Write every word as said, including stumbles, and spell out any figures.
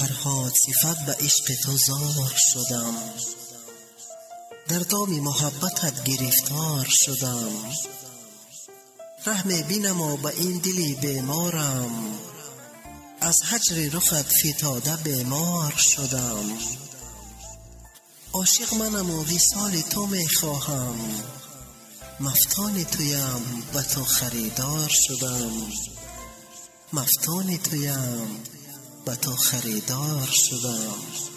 فرهاد صفت به عشق تو زار شدم، در دام محبتت گرفتار شدم. رحم بینما به این دلی بیمارم، از هجر رخت فتاده بیمار شدم. عاشق منم و وصال تو می خواهم، مفتان تویم به تو خریدار شدم. مفتان تویم به تو خریدار شدم.